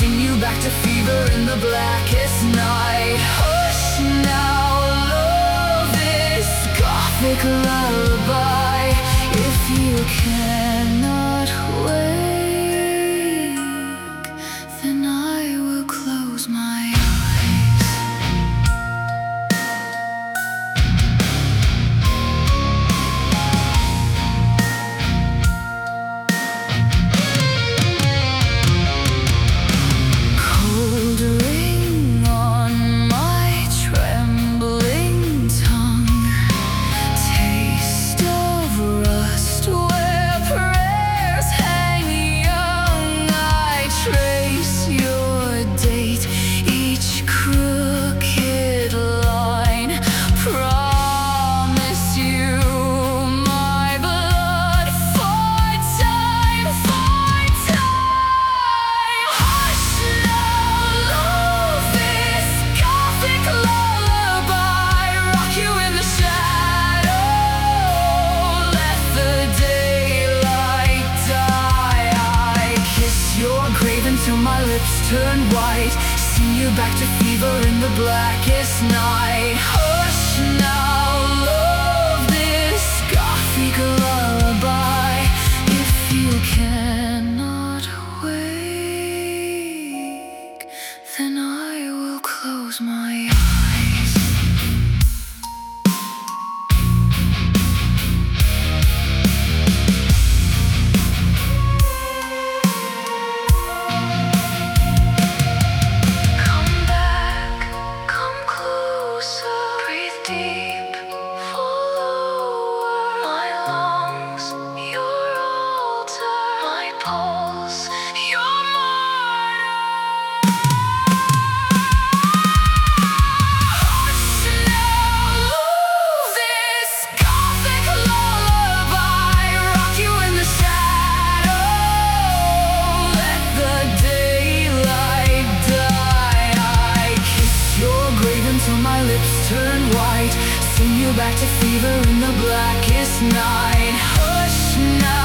sing you back to fever in the blackest night. Hush now, love this gothic lullaby. If you cannot wake, then I will close my eyes. Cold ring on my trembling tongue, taste of rust where prayers hang young. I trace your date, each crooked line. Promise you my blood for time, for time. Hush now, love this gothic lullaby. Rock you in the shadow, let the daylight die. I kiss your grave until my lips turn white, sing you back to fever in the blackest night. Hush now, love this gothic lullaby. If you cannot wake, then I will close my eyes. Come back, come closer, breathe deep, follow my lungs, your altar, my pulse, your martyr. Hush now, love this gothic lullaby. Rock you in the shadow, let the daylight die. I kiss your grave until my lips turn white, sing you back to fever in the blackest night. Hush now.